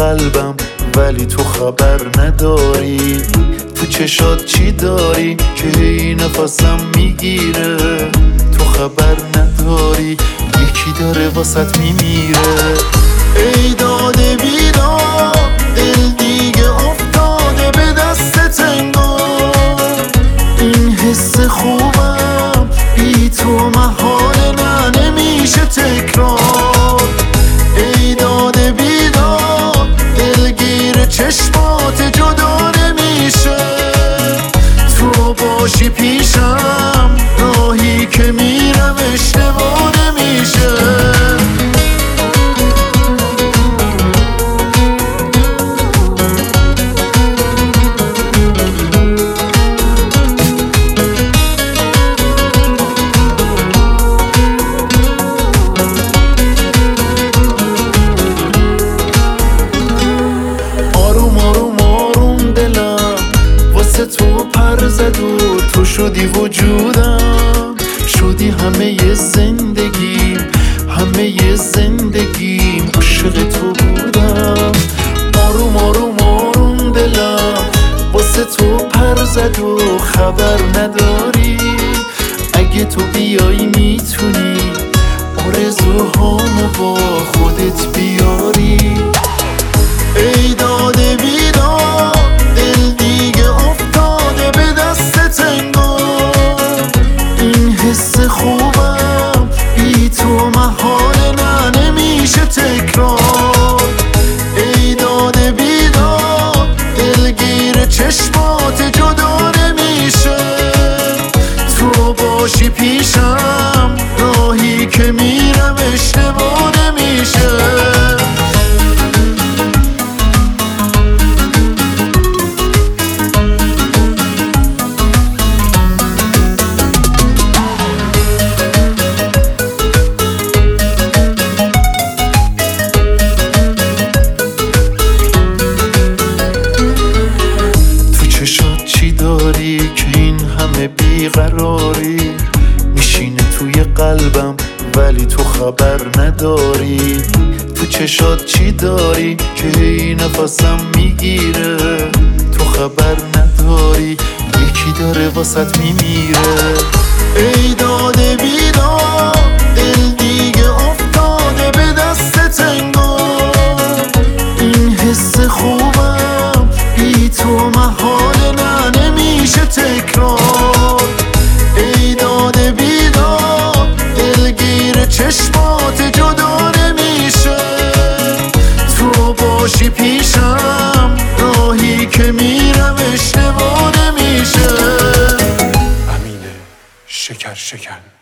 قلبم ولی تو خبر نداری. تو چشات چی داری که هی نفسم میگیره؟ تو خبر نداری یکی داره واسط میمیره. ای داده بیدار دل دیگه افتاده به دست انگار. این حس خوبم بی تو محاله، نه نمیشه تکرار. ای داده بیدار دلگیر چشمات جدا نمیشه. تو باشی پیشم راهی که میرم اشتباه نمیشه. تو پر زد و تو شدی وجودم، شدی همه زندگیم، همه زندگیم عاشق تو بودم. آروم آروم آروم دلم واسه تو پر زد و خبر نداری. اگه تو بیایی میتونی آرزوهامو با خودت بیاری. ای داده بیدار دل دیگه افتاده به دست انگار. این حس خوبم بی تو محاله، نه نمیشه تکرار. ای داده بیدار دلگیر چشمات جدا نمیشه. تو باشی پیشم راهی که میرم اشتباه نمیشه. که این همه بیقراری میشینه توی قلبم ولی تو خبر نداری. تو چشات چی داری که این نفسم میگیره؟ تو خبر نداری یکی داره واسط میمیره. ای داده بیدار دل دیگه افتاده به دست انگار. این حس خوبم بی تو محاله، نه نمیشه تکرار. ای داده بیدار دلگیر چشمات جدا نمیشه. تو باشی پیشم راهی که میرم اشتباه نمیشه. امین شکر شکن.